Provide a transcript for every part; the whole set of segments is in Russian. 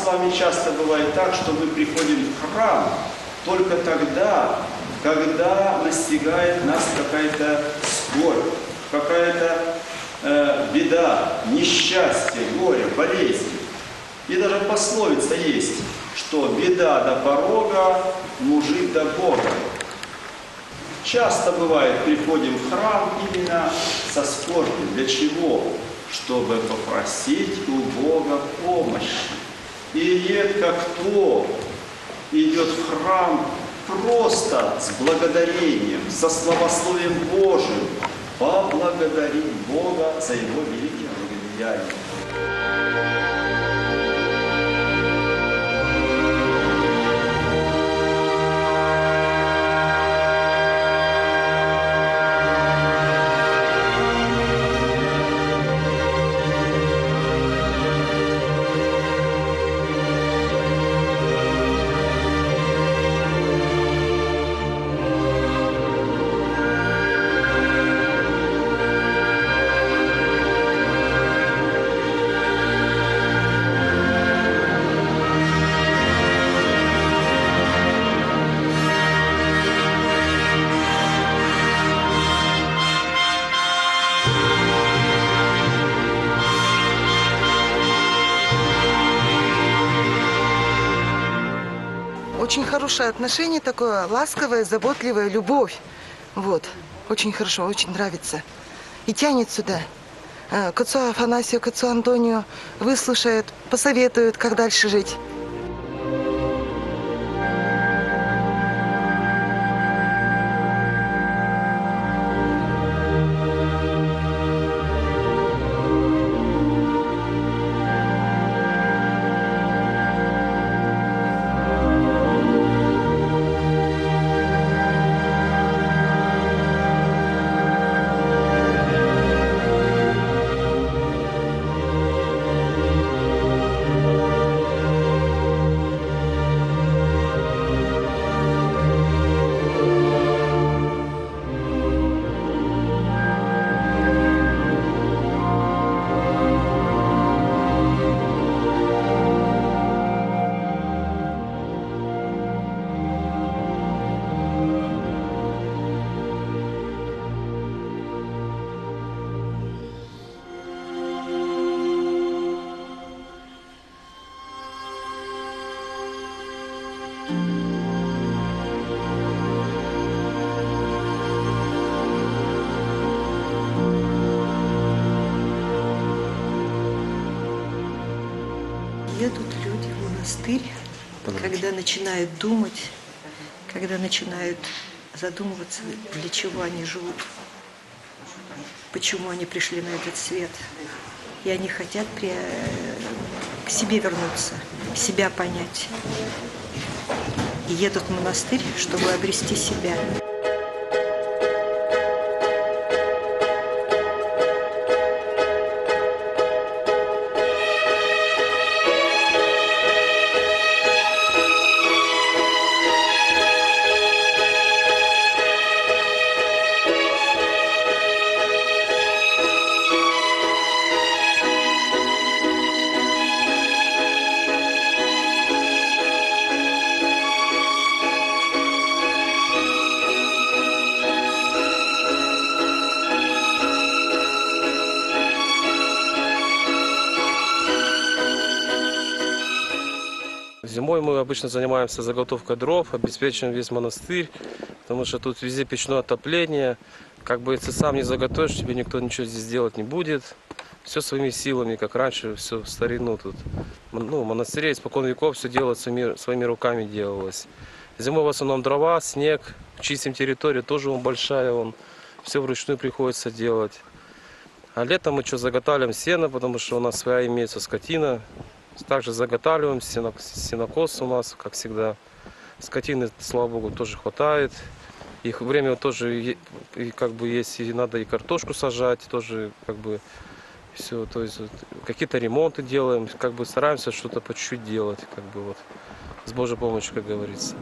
вами часто бывает так, что мы приходим в храм только тогда, когда настигает нас какая-то скорбь, какая-то беда, несчастье, горе, болезнь. И даже пословица есть, что беда до порога, мужик до Бога. Часто бывает, приходим в храм именно со скорбью. Для чего? Чтобы попросить у Бога помощи. И редко кто идет в храм просто с благодарением, со славословием Божиим, поблагодарить Бога за Его великие благодеяния. Очень хорошее отношение такое, ласковое, заботливое, любовь. Вот. Очень хорошо, очень нравится. И тянет сюда. К отцу Афанасию, к отцу Антонию выслушает, посоветует, как дальше жить. Едут люди в монастырь, когда начинают думать, когда начинают задумываться, для чего они живут, почему они пришли на этот свет. И они хотят к себе вернуться, себя понять. И едут в монастырь, чтобы обрести себя. Зимой мы обычно занимаемся заготовкой дров, обеспечиваем весь монастырь, потому что тут везде печное отопление. Как бы если сам не заготовишь, тебе никто ничего здесь делать не будет. Все своими силами, как раньше, все в старину тут. Ну, в монастыре испокон веков все делать своими руками делалось. Зимой в основном дрова, снег, чистим территорию, тоже большая, все вручную приходится делать. А летом мы что, заготавливаем сено, потому что у нас своя имеется скотина. Также заготавливаем сенокос у нас, как всегда. Скотины, слава богу, тоже хватает. Их время тоже как бы есть, и надо и картошку сажать, тоже как бы все. То есть вот, какие-то ремонты делаем, как бы стараемся что-то по чуть-чуть делать, как бы вот с Божьей помощью, как говорится.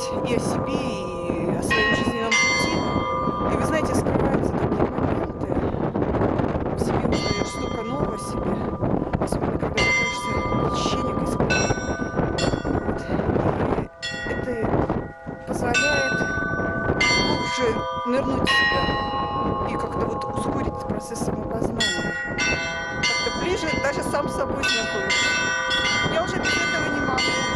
и о себе, и о своем жизненном пути. И вы знаете, скрываются такие моменты. В себе узнаешь столько нового о себе. Особенно, когда готовишься к очищению, к испытанию. Вот. И это позволяет глубже нырнуть в себя. И как-то вот ускорить процесс самопознания. Как-то ближе даже сам с собой знакомиться. Я уже без этого не могу.